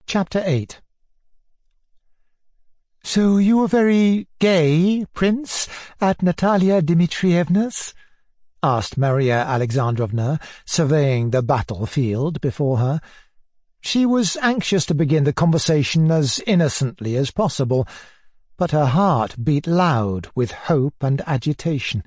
Chapter 8. "So you were very gay, Prince, at Natalia Dmitrievna's?" asked Maria Alexandrovna, surveying the battlefield before her. She was anxious to begin the conversation as innocently as possible, but her heart beat loud with hope and agitation.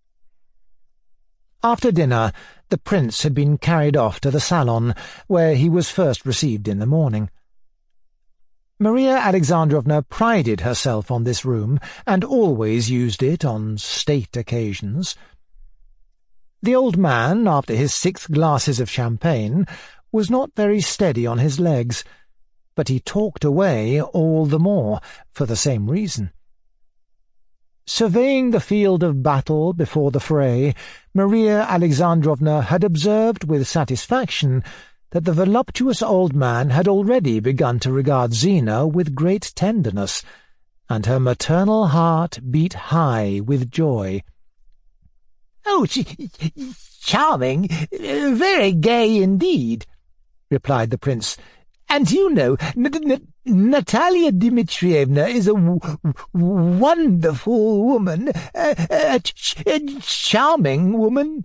After dinner, the prince had been carried off to the salon, where he was first received in the morning. Maria Alexandrovna prided herself on this room, and always used it on state occasions. The old man, after his 6 glasses of champagne, was not very steady on his legs, but he talked away all the more for the same reason. Surveying the field of battle before the fray, Maria Alexandrovna had observed with satisfaction that the voluptuous old man had already begun to regard Zina with great tenderness, and her maternal heart beat high with joy. "Oh, charming, very gay indeed," replied the prince. "And you know, Natalia Dmitrievna is a wonderful woman, a charming woman."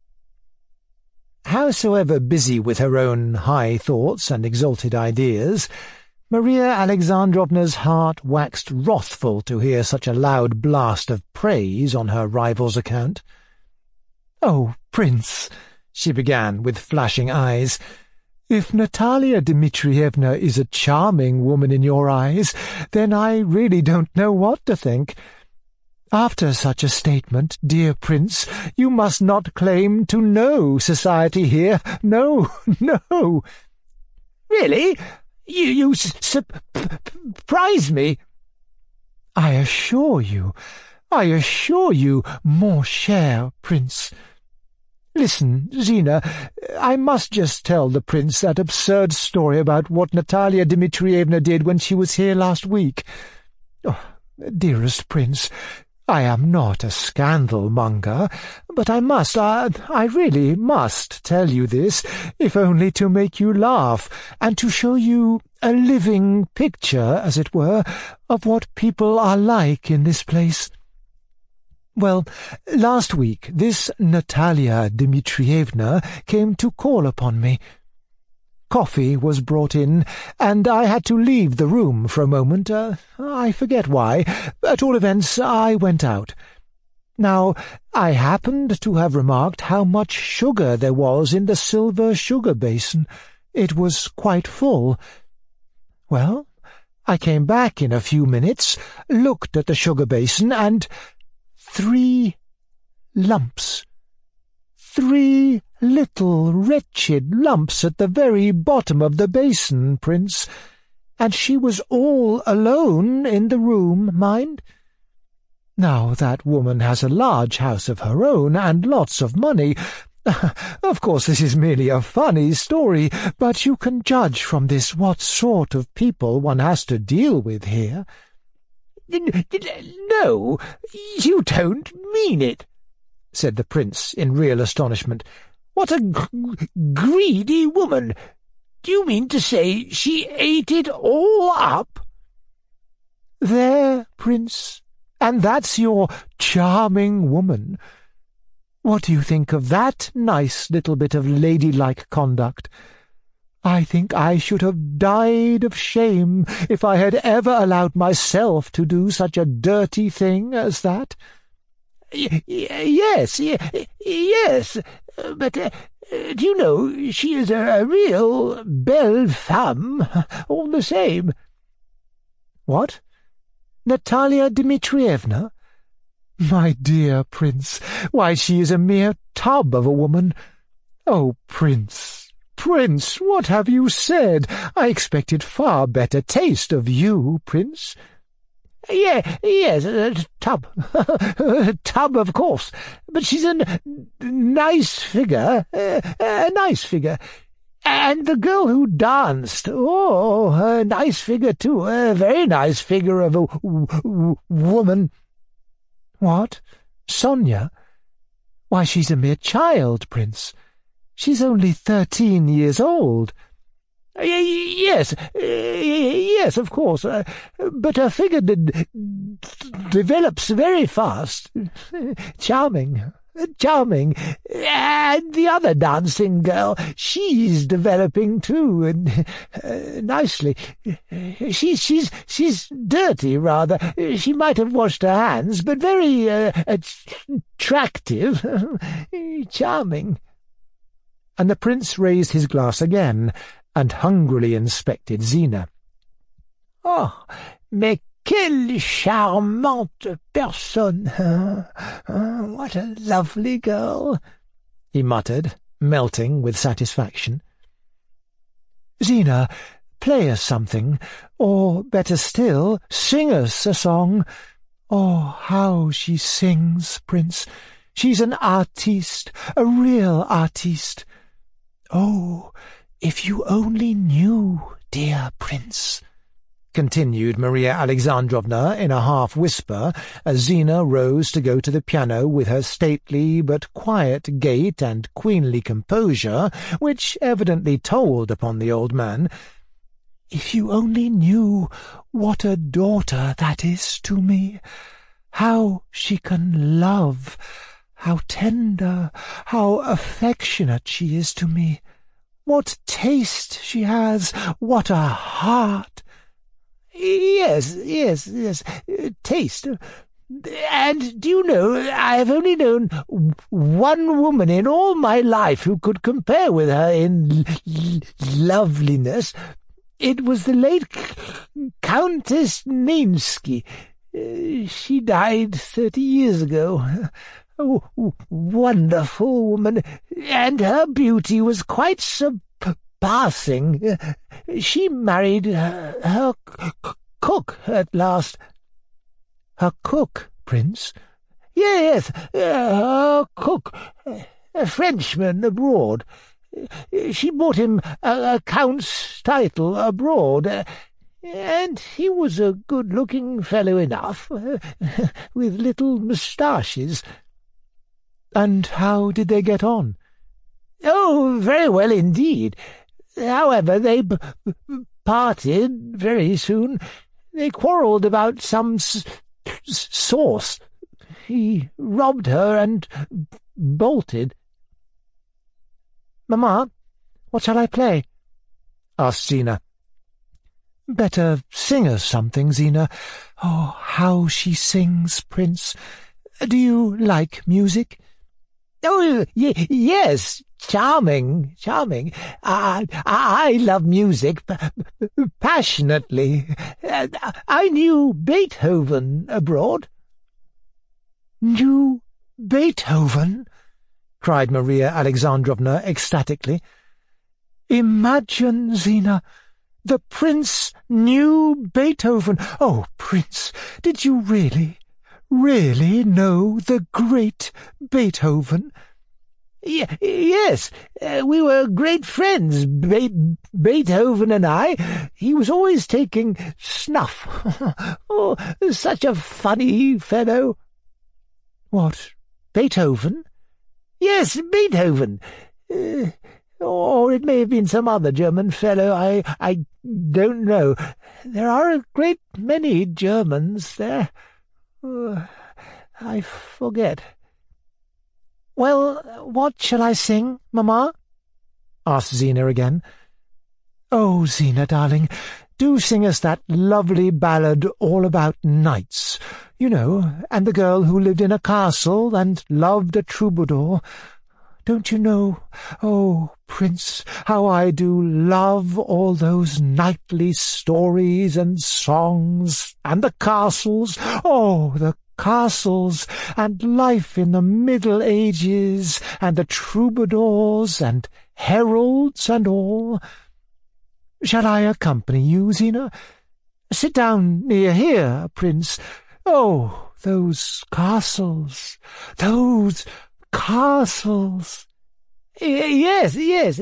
Howsoever busy with her own high thoughts and exalted ideas, Maria Alexandrovna's heart waxed wrathful to hear such a loud blast of praise on her rival's account. "Oh, Prince," she began with flashing eyes, "if Natalia Dmitrievna is a charming woman in your eyes, then I really don't know what to think. After such a statement, dear Prince, you must not claim to know society here. No, no." "Really? You surprise me." I assure you, mon cher Prince. Listen, Zina, I must just tell the Prince that absurd story about what Natalia Dmitrievna did when she was here last week. Oh, dearest Prince, I am not a scandal-monger, but I really must tell you this, if only to make you laugh, and to show you a living picture, as it were, of what people are like in this place. Well, last week this Natalia Dmitrievna came to call upon me. Coffee was brought in, and I had to leave the room for a moment. I forget why. At all events, I went out. Now, I happened to have remarked how much sugar there was in the silver sugar basin. It was quite full. Well, I came back in a few minutes, looked at the sugar basin, and 3 lumps. 3 little wretched lumps at the very bottom of the basin, Prince. And she was all alone in the room, mind. Now, that woman has a large house of her own and lots of money. Of course, this is merely a funny story, but you can judge from this what sort of people one has to deal with here. "No, you don't mean it," said the prince in real astonishment. "What a greedy woman! Do you mean to say she ate it all up?" "There, Prince, and that's your charming woman. What do you think of that nice little bit of ladylike conduct? I think I should have died of shame if I had ever allowed myself to do such a dirty thing as that." Yes, but do you know, she is a real belle femme, all the same." "What? Natalia Dmitrievna? My dear Prince, why, she is a mere tub of a woman. Oh, Prince, what have you said? I expected far better taste of you, Prince." Yes, tub. Tub, of course. But she's a nice figure, a nice figure. And the girl who danced, oh, a nice figure too, a very nice figure of a woman." "What? Sonia? Why, she's a mere child, Prince. She's only 13 years old." Yes, of course, but her figure develops very fast. Charming. And the other dancing girl, she's developing too, and nicely. She's dirty, rather. She might have washed her hands, but very attractive. Charming. And the prince raised his glass again, and hungrily inspected Zina. "Oh, mais quelle charmante personne! What a lovely girl!" he muttered, melting with satisfaction. "Zina, play us something, or, better still, sing us a song. Oh, how she sings, Prince! She's an artiste, a real artiste. Oh, if you only knew, dear Prince," continued Maria Alexandrovna in a half-whisper, as Zina rose to go to the piano with her stately but quiet gait and queenly composure, which evidently told upon the old man. "If you only knew what a daughter that is to me, how she can love, how tender, how affectionate she is to me. What taste she has, what a heart!" Yes, taste. And do you know, I have only known one woman in all my life who could compare with her in loveliness. It was the late Countess Nainsky. She died 30 years ago. A wonderful woman, and her beauty was quite surpassing. She married her cook at last." "Her cook, Prince?" "Yes, her cook, a Frenchman abroad. She bought him a count's title abroad, and he was a good-looking fellow enough, with little moustaches." "And how did they get on?" "Oh, very well indeed. However, they parted very soon. They quarrelled about some sauce. He robbed her and bolted." "Mamma, what shall I play?" asked Zina. "Better sing us something, Zina. Oh, how she sings, Prince! Do you like music?" "Oh, yes, charming. I love music passionately. I knew Beethoven abroad." "Knew Beethoven?" cried Maria Alexandrovna ecstatically. "Imagine, Zina, the Prince knew Beethoven. Oh, Prince, did you really know the great Beethoven?" Yes, we were great friends, Beethoven and I. He was always taking snuff. Oh, such a funny fellow." "What, Beethoven?" "Yes, Beethoven. Or it may have been some other German fellow. I don't know. There are a great many Germans there. I forget." "Well, what shall I sing, Mamma?" asked Zina again. "Oh, Zina, darling, do sing us that lovely ballad all about knights, you know, and the girl who lived in a castle and loved a troubadour. Don't you know, oh, Prince, how I do love all those knightly stories and songs, and the castles, oh, the castles, and life in the Middle Ages, and the troubadours, and heralds, and all. Shall I accompany you, Zina? Sit down near here, Prince. Oh, those castles, those castles!" Yes,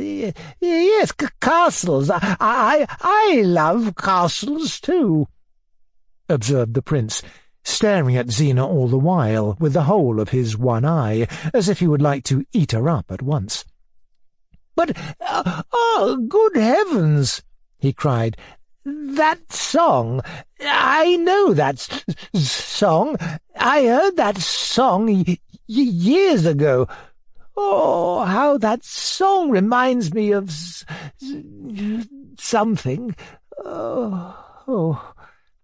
castles. I love castles too," observed the prince, staring at Zina all the while with the whole of his one eye, as if he would like to eat her up at once. "But, good heavens!" he cried. "That song! I know that song! I heard that song years ago. Oh, how that song reminds me of something. Oh.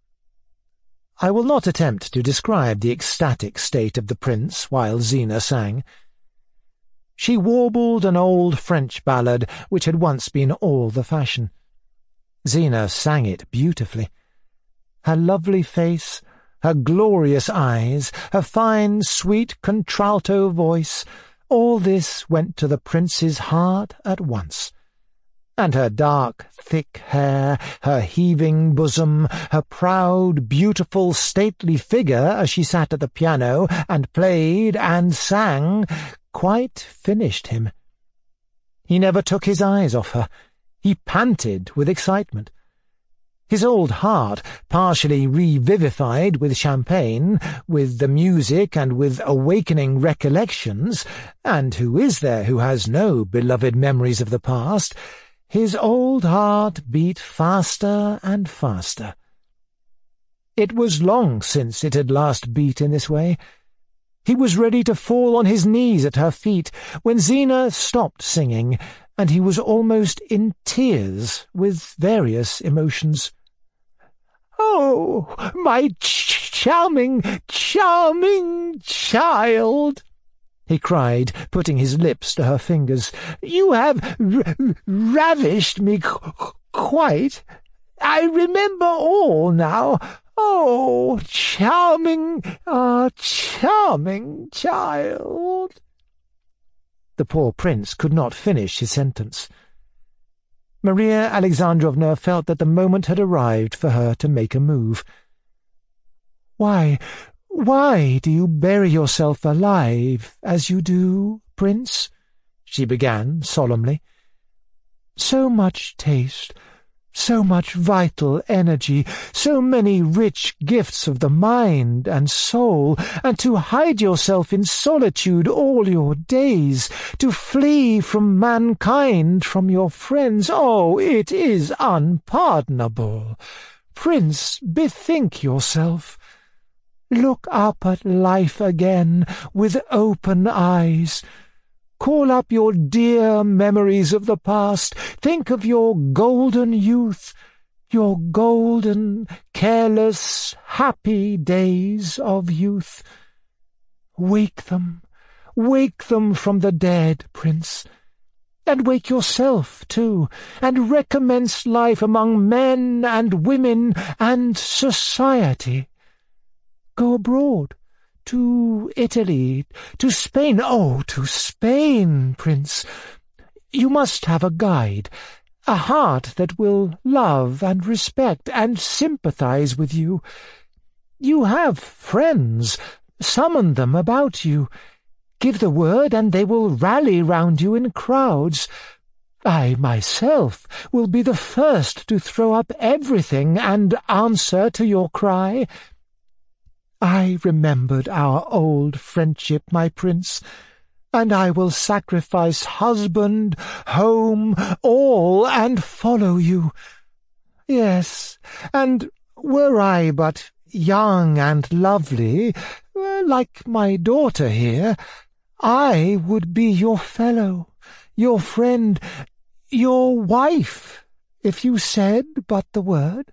I will not attempt to describe the ecstatic state of the prince while Zina sang. She warbled an old French ballad which had once been all the fashion. Zina sang it beautifully. Her lovely face, her glorious eyes, her fine, sweet contralto voice, all this went to the prince's heart at once. And her dark, thick hair, her heaving bosom, her proud, beautiful, stately figure as she sat at the piano and played and sang, quite finished him. He never took his eyes off her. He panted with excitement. His old heart, partially revivified with champagne, with the music and with awakening recollections, and who is there who has no beloved memories of the past, his old heart beat faster and faster. It was long since it had last beat in this way. He was ready to fall on his knees at her feet when Zina stopped singing, and he was almost in tears with various emotions. "Oh, my charming, charming child!" he cried, putting his lips to her fingers. "You have ravished me quite. I remember all now. Oh, charming, charming child!" The poor prince could not finish his sentence. Maria Alexandrovna felt that the moment had arrived for her to make a move. Why do you bury yourself alive as you do, Prince?" she began solemnly. "So much taste, so much vital energy, so many rich gifts of the mind and soul, and to hide yourself in solitude all your days, to flee from mankind, from your friends. Oh, it is unpardonable. Prince, bethink yourself. Look up at life again with open eyes. Call up your dear memories of the past. Think of your golden youth, your golden, careless, happy days of youth. Wake them from the dead, Prince, and wake yourself, too, and recommence life among men and women and society. Go abroad, to Italy, to Spain. Oh, to Spain, Prince. You must have a guide, a heart that will love and respect and sympathize with you. You have friends. Summon them about you. Give the word, and they will rally round you in crowds. I myself will be the first to throw up everything and answer to your cry. I remembered our old friendship, my prince, and I will sacrifice husband, home, all, and follow you. Yes, and were I but young and lovely, like my daughter here, I would be your fellow, your friend, your wife, if you said but the word.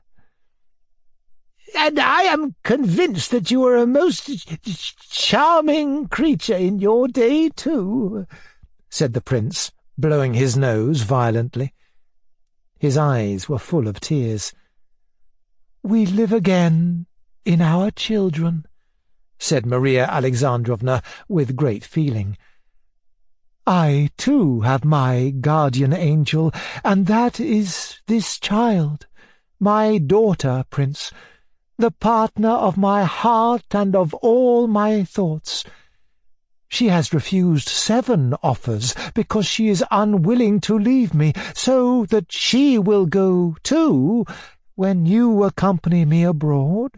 And I am convinced that you are a most charming creature in your day, too," said the prince, blowing his nose violently. His eyes were full of tears. "We live again in our children," said Maria Alexandrovna with great feeling. "I, too, have my guardian angel, and that is this child, my daughter, Prince, the partner of my heart and of all my thoughts. She has refused 7 offers because she is unwilling to leave me, so that she will go too when you accompany me abroad."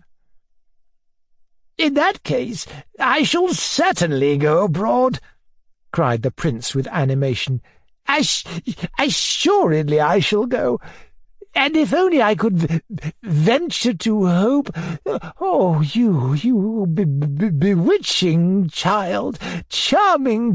"In that case, I shall certainly go abroad," cried the prince with animation, Assuredly I shall go. And if only I could venture to hope— Oh, you bewitching child, charming,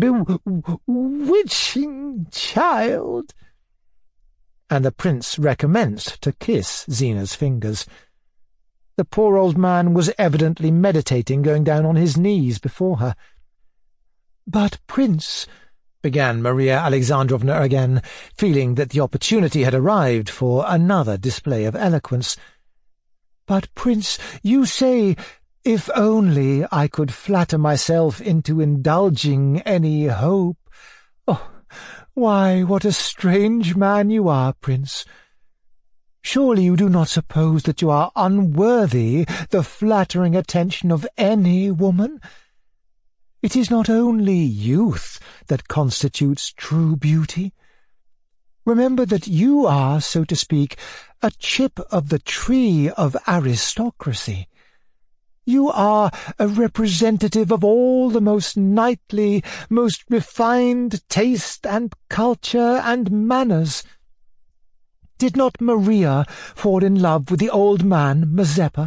bewitching child. And the prince recommenced to kiss Zena's fingers. The poor old man was evidently meditating going down on his knees before her. "But, Prince," began Maria Alexandrovna again, feeling that the opportunity had arrived for another display of eloquence. "But, Prince, you say, if only I could flatter myself into indulging any hope— Oh, why, what a strange man you are, Prince! Surely you do not suppose that you are unworthy the flattering attention of any woman? It is not only youth that constitutes true beauty. Remember that you are, so to speak, a chip of the tree of aristocracy. You are a representative of all the most knightly, most refined taste and culture and manners. Did not Maria fall in love with the old man Mazeppa?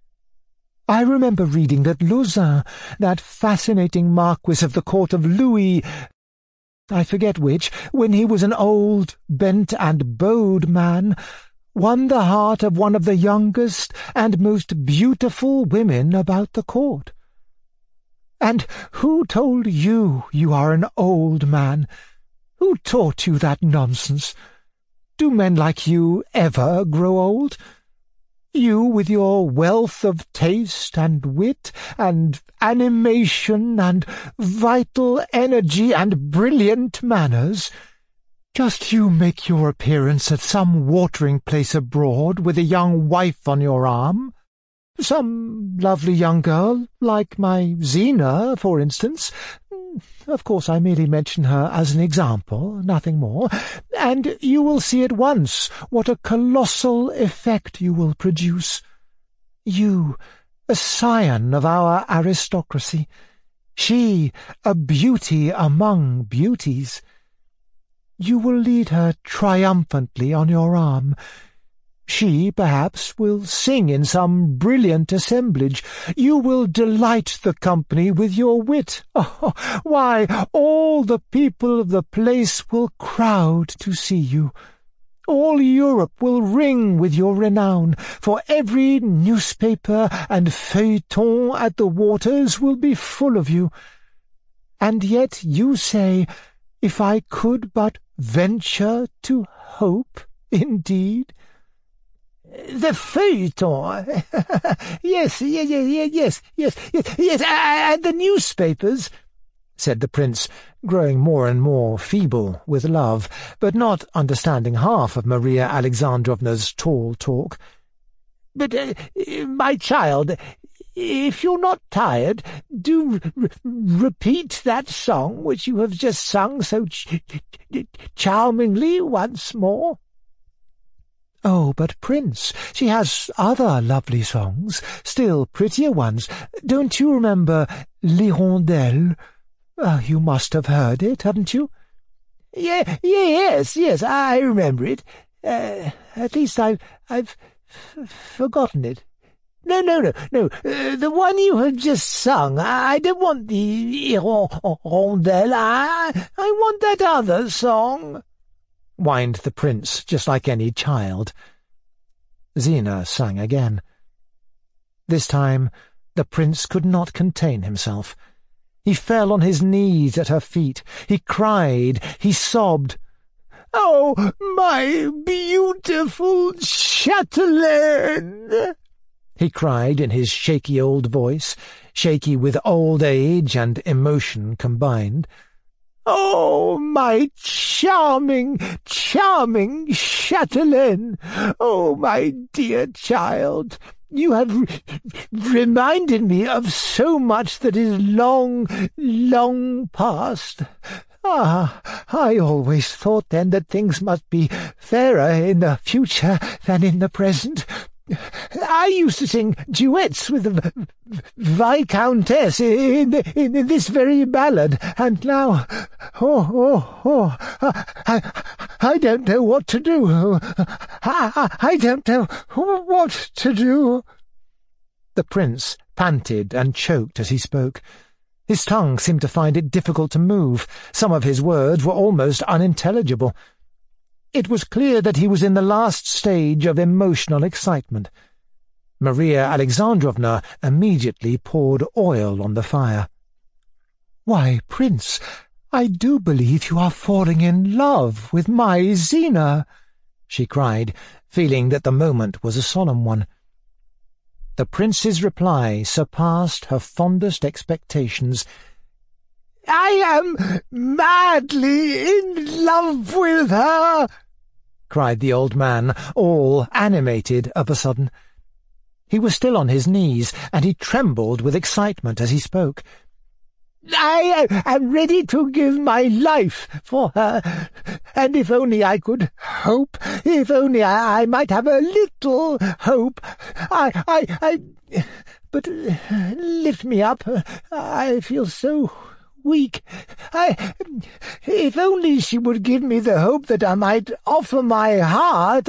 I remember reading that Lauzun, that fascinating marquis of the court of Louis— I forget which, when he was an old, bent and bowed man, won the heart of one of the youngest and most beautiful women about the court. And who told you are an old man? Who taught you that nonsense? Do men like you ever grow old? You, with your wealth of taste and wit and animation and vital energy and brilliant manners, just you make your appearance at some watering-place abroad with a young wife on your arm, some lovely young girl, like my Zena, for instance— of course I merely mention her as an example, nothing more— and you will see at once what a colossal effect you will produce. You, a scion of our aristocracy, she, a beauty among beauties. You will lead her triumphantly on your arm. She, perhaps, will sing in some brilliant assemblage. You will delight the company with your wit. Oh, why, all the people of the place will crowd to see you. All Europe will ring with your renown, for every newspaper and feuilleton at the waters will be full of you. And yet you say, if I could but venture to hope, indeed— The feuilleton— yes, and the newspapers— said the prince, growing more and more feeble with love, but not understanding half of Maria Alexandrovna's tall talk. "But, my child, if you're not tired, do repeat that song which you have just sung so charmingly once more." "Oh, but, Prince, she has other lovely songs, still prettier ones. Don't you remember l'Hirondelle? You must have heard it, haven't you?" Yes, I remember it. At least I've forgotten it. No, the one you have just sung. I don't want the Hirondelle. I want that other song," whined the prince, just like any child. Zena sang again. This time the prince could not contain himself. He fell on his knees at her feet. He cried, he sobbed. "Oh, my beautiful chatelaine!" he cried in his shaky old voice, shaky with old age and emotion combined. "Oh, my charming, charming chatelaine! Oh, my dear child! You have reminded me of so much that is long, long past. I always thought then that things must be fairer in the future than in the present. I used to sing duets with Viscountess in this very ballad, and now, I don't know what to do. I don't know what to do. The prince panted and choked as he spoke. His tongue seemed to find it difficult to move. Some of his words were almost unintelligible. It was clear that he was in the last stage of emotional excitement. Maria Alexandrovna immediately poured oil on the fire. "Why, Prince, I do believe you are falling in love with my Zina," she cried, feeling that the moment was a solemn one. The prince's reply surpassed her fondest expectations. "I am madly in love with her," cried the old man, all animated of a sudden. He was still on his knees, and he trembled with excitement as he spoke. "I am ready to give my life for her, and if only I could hope, if only I might have a little hope, but lift me up, I feel so weak. If only she would give me the hope that I might offer my heart,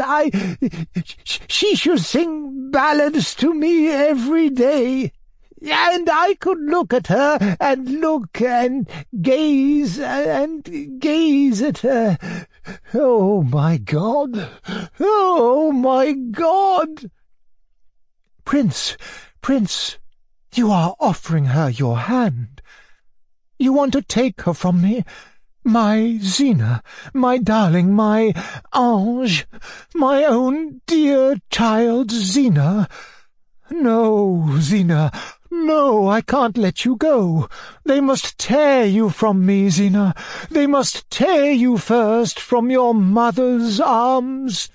she should sing ballads to me every day. And I could look at her, and look, and gaze at her. Oh, my God! Oh, my God!" Prince, you are offering her your hand. You want to take her from me, my Zina, my darling, my ange, my own dear child Zina. No, Zina, no, I can't let you go. They must tear you from me, Zina. They must tear you first from your mother's arms."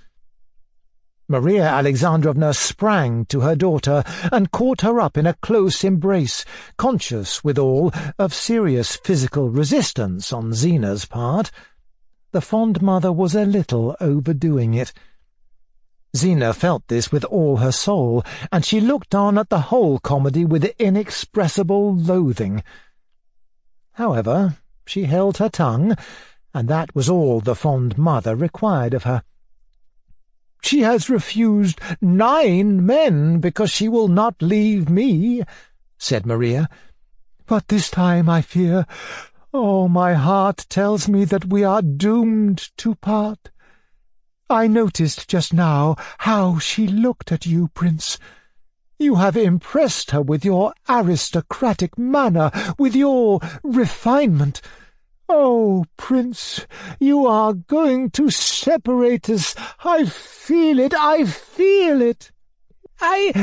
Maria Alexandrovna sprang to her daughter and caught her up in a close embrace, conscious, withal, of serious physical resistance on Zina's part. The fond mother was a little overdoing it. Zina felt this with all her soul, and she looked on at the whole comedy with inexpressible loathing. However, she held her tongue, and that was all the fond mother required of her. "She has refused 9 men because she will not leave me," said Maria. "But this time, I fear, my heart tells me that we are doomed to part. I noticed just now how she looked at you, Prince. You have impressed her with your aristocratic manner, with your refinement. Oh, Prince, you are going to separate us. I feel it, I feel it." "I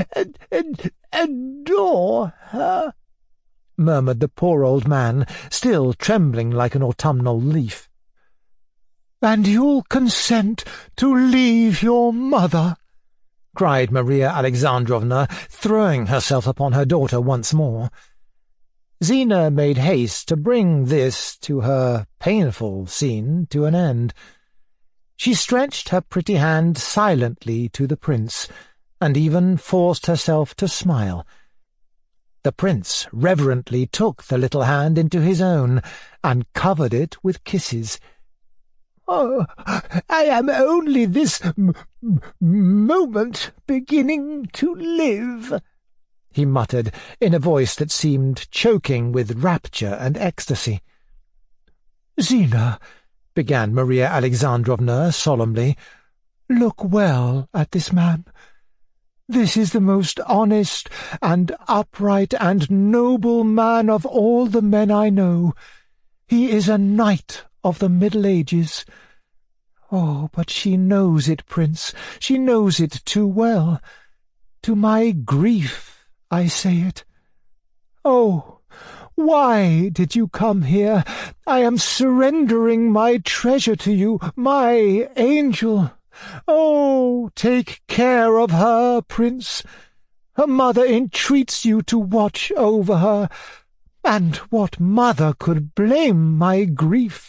adore her," murmured the poor old man, still trembling like an autumnal leaf. "And you'll consent to leave your mother?" cried Maria Alexandrovna, throwing herself upon her daughter once more. Zina made haste to bring this, to her painful scene, to an end. She stretched her pretty hand silently to the prince, and even forced herself to smile. The prince reverently took the little hand into his own, and covered it with kisses. "Oh, I am only this moment beginning to live," he muttered, in a voice that seemed choking with rapture and ecstasy. "Zina," began Maria Alexandrovna solemnly, "look well at this man. This is the most honest and upright and noble man of all the men I know. He is a knight of the Middle Ages. Oh, but she knows it, Prince, she knows it too well. To my grief I say it. Oh, why did you come here? I am surrendering my treasure to you, my angel. Oh, take care of her, Prince. Her mother entreats you to watch over her, and what mother could blame my grief?"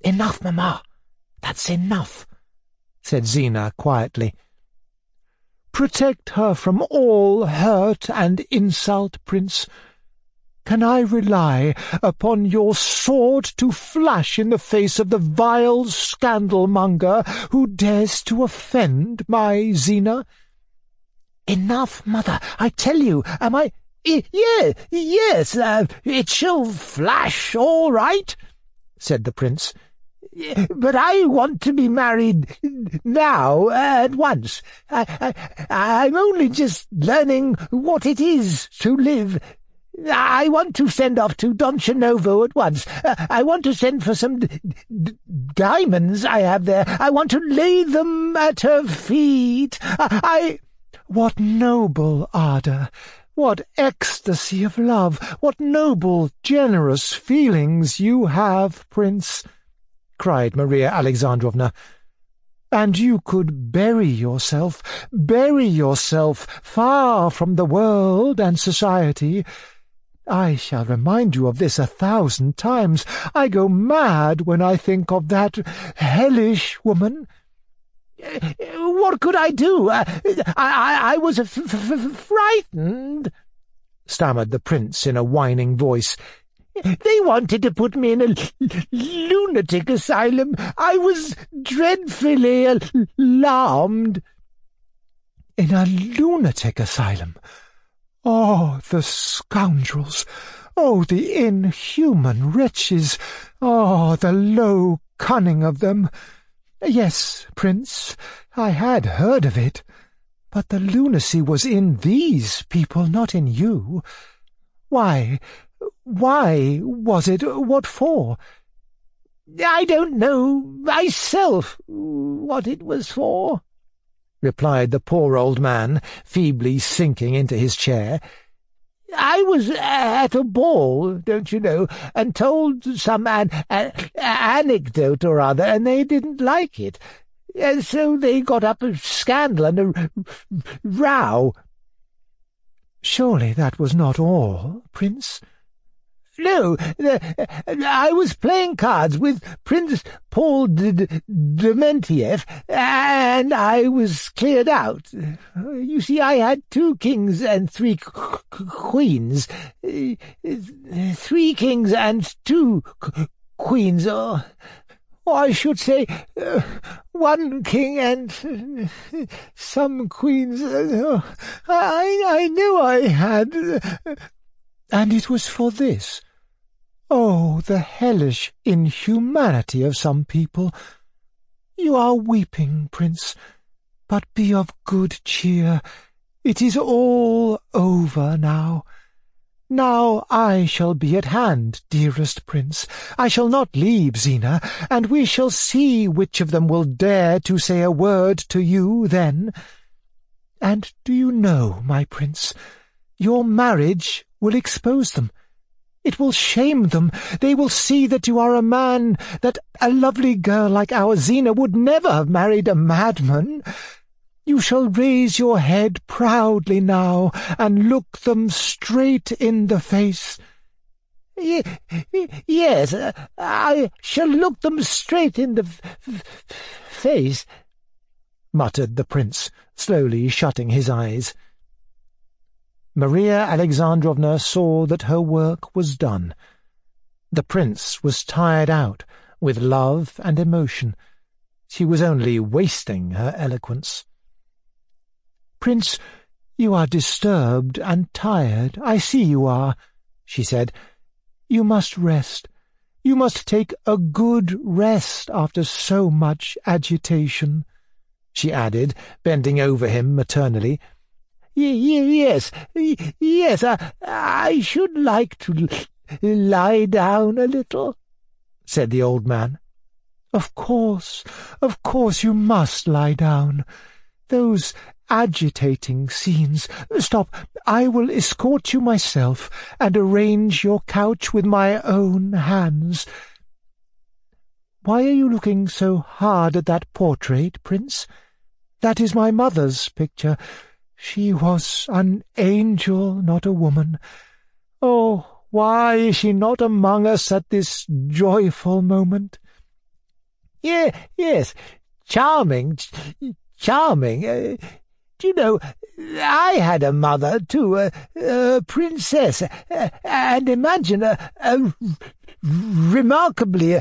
"Enough, mamma, that's enough," said Zina quietly. Protect her from all hurt and insult, Prince. Can I rely upon your sword to flash in the face of the vile scandal-monger who dares to offend my Zina?" "Enough, mother, I tell you. Am I—" Yes, it shall flash, all right," said the prince. "But I want to be married now, at once. I'm only just learning what it is to live. I want to send off to Don Chenovo at once. I want to send for some diamonds I have there. I want to lay them at her feet. What noble ardour! What ecstasy of love! What noble, generous feelings you have, Prince!" cried Maria Alexandrovna. "And you could bury yourself far from the world and society. I shall remind you of this 1,000 times. I go mad when I think of that hellish woman." "What could I do? I was frightened," stammered the prince in a whining voice. "They wanted to put me in a lunatic asylum. I was dreadfully alarmed." "In a lunatic asylum? Oh, the scoundrels! Oh, the inhuman wretches! Oh, the low cunning of them! Yes, Prince, I had heard of it, but the lunacy was in these people, not in you. Why was it? What for?" "I don't know myself what it was for," replied the poor old man, feebly sinking into his chair. "I was at a ball, don't you know, and told some anecdote or other, and they didn't like it. And so they got up a scandal and a row." "Surely that was not all, Prince?" "No, I was playing cards with Prince Paul Dementiev, and I was cleared out. You see, I had 2 kings and 3 queens. 3 kings and 2 queens, or I should say 1 king and some queens. I knew I had." "And it was for this? Oh, the hellish inhumanity of some people! You are weeping, Prince, but be of good cheer. It is all over now. Now I shall be at hand, dearest Prince. I shall not leave Zina, and we shall see which of them will dare to say a word to you then. And do you know, my Prince, your marriage will expose them. It will shame them. They will see that you are a man, that a lovely girl like our Zina would never have married a madman. You shall raise your head proudly now, and look them straight in the face." Yes, I shall look them straight in the face," muttered the prince, slowly shutting his eyes. Maria Alexandrovna saw that her work was done. The prince was tired out with love and emotion. She was only wasting her eloquence. "Prince, you are disturbed and tired. I see you are," she said. "You must rest. You must take a good rest after so much agitation," she added, bending over him maternally. Yes, I should like to lie down a little," said the old man. Of course, you must lie down. Those agitating scenes. Stop, I will escort you myself, and arrange your couch with my own hands. Why are you looking so hard at that portrait, Prince? That is my mother's picture. She was an angel, not a woman. Oh, why is she not among us at this joyful moment?" Yes, charming. you know, I had a mother too, a princess, and imagine a remarkably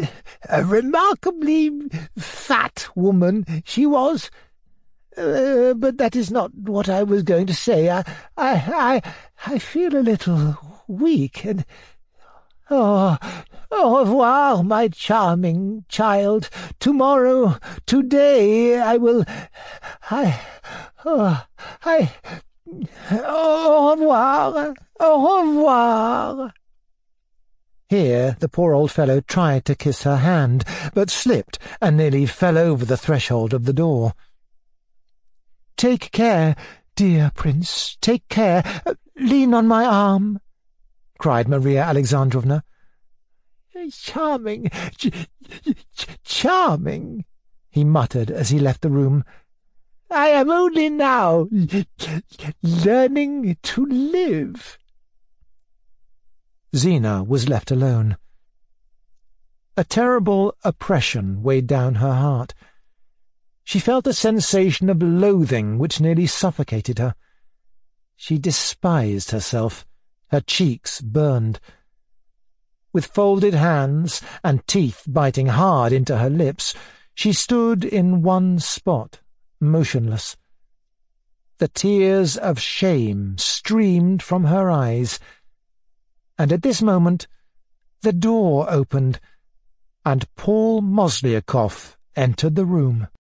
fat woman she was. But that is not what I was going to say. I feel a little weak, and au revoir, my charming child. Tomorrow, today, I will. Au revoir, au revoir. Here the poor old fellow tried to kiss her hand, but slipped and nearly fell over the threshold of the door. "Take care, dear Prince, take care. Lean on my arm," cried Maria Alexandrovna. "Charming, charming," he muttered as he left the room. "I am only now learning to live." Zina was left alone. A terrible oppression weighed down her heart. She felt a sensation of loathing which nearly suffocated her. She despised herself. Her cheeks burned. With folded hands and teeth biting hard into her lips, she stood in one spot, motionless. The tears of shame streamed from her eyes, and at this moment the door opened, and Paul Mozliakov entered the room.